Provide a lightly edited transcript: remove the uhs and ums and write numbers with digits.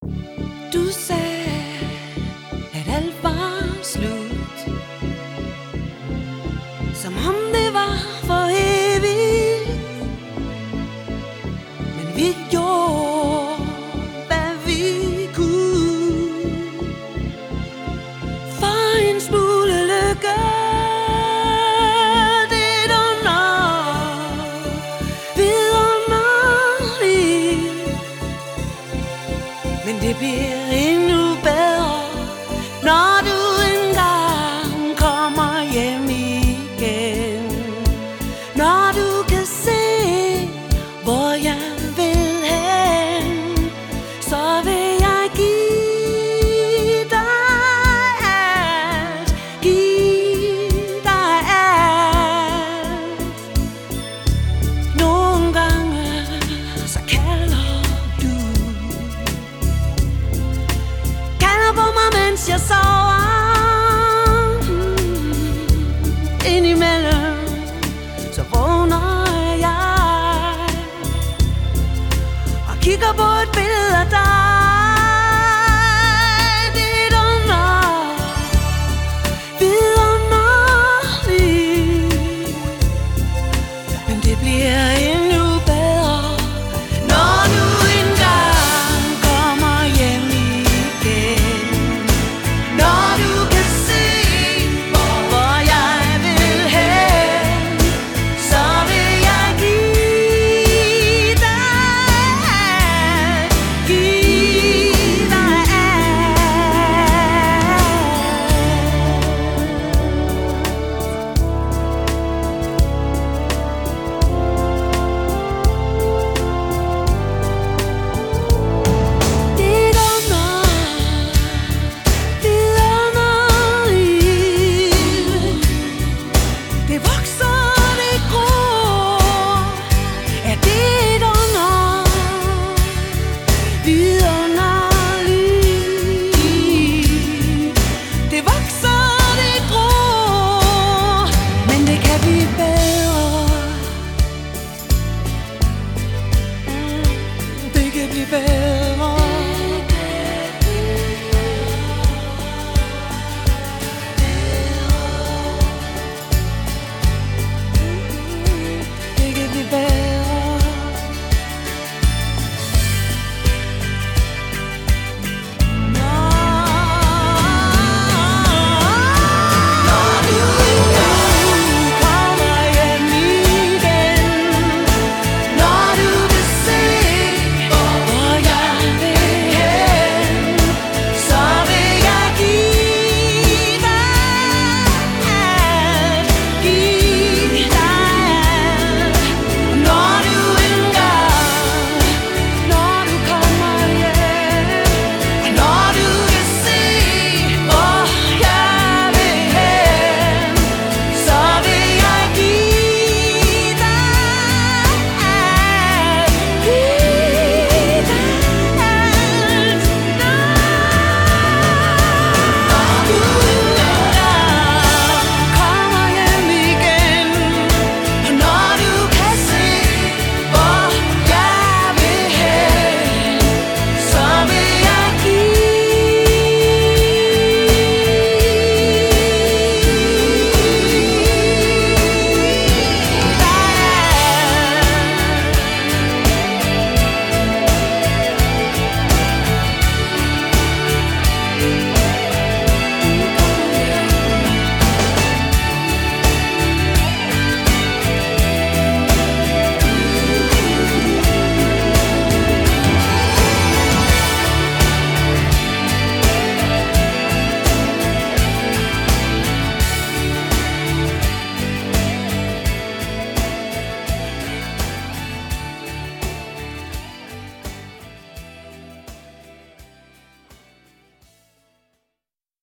Du sagde, at alt var slut, som om det var for evigt. Men vi gjorde, hvad vi kunne, for en smule lykke. Det er vidunderligt, men det bliver endnu bedre, når du engang kommer hjem igen. Når du kan se, hvor jeg vil hen, så vil jeg give dig alt, give dig alt. Nogle gange så kalder du på mig, mens jeg sover.